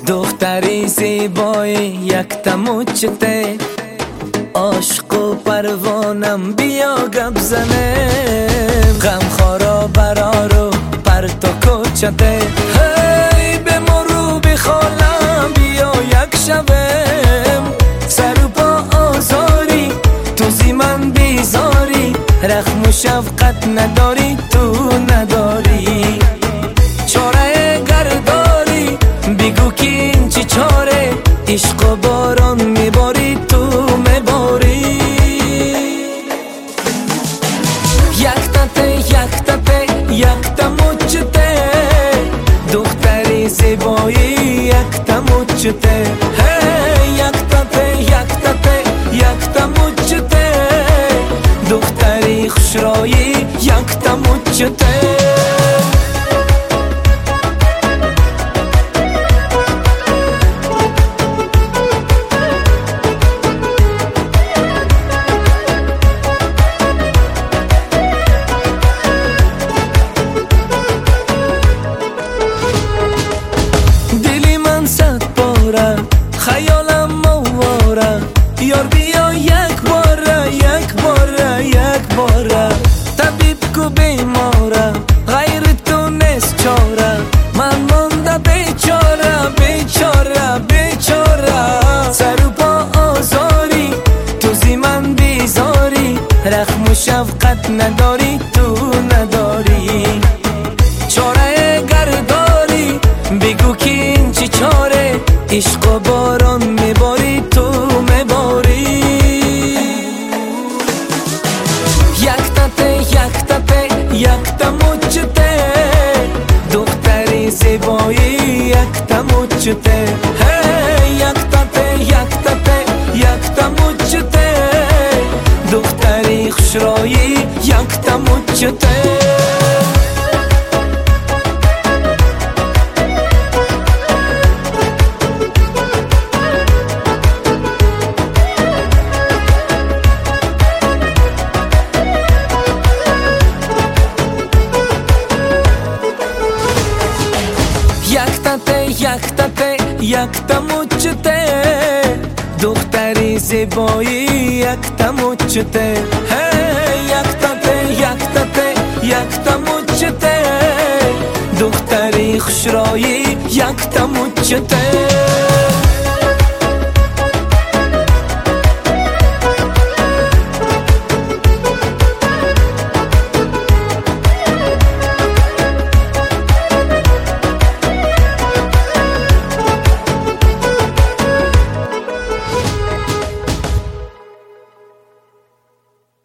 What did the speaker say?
دختری زیبای یک تموچته، عاشق و پروانم بیا گپ زنه، غم خارا برارو پرتو کوچته. هی به مرو بخالم بیا یک شبم، سر و پا آزاری تو زی من بیزاری، رحم و شفقت نداری تو نداری، چاره گرداری بگو که این چی چاره، عشق و باران میباری تو میباری. یک تموچته دختری زیبایی یک تموچته، یک تموچته دختری خوشرایی یک تموچته. خیالم مواره یار بیا یک باره، طبیب کو بیماره غیر تو نیست چاره، من مانده بیچاره، سر و پا آزاری تو زی من بیزاری، رحم و شفقت نداری تو نداری، چاره گرداری بگو که این چی چاره، عشق و باران میباری تو میباری. یک تموچته دختری زیبایی یک تموچته، یک تموچته دختری خوشرایی یک تموچته. یک تموچته دختری زیبایی یک تموچته، یک تموچته دختری خوشرایی یک تموچته.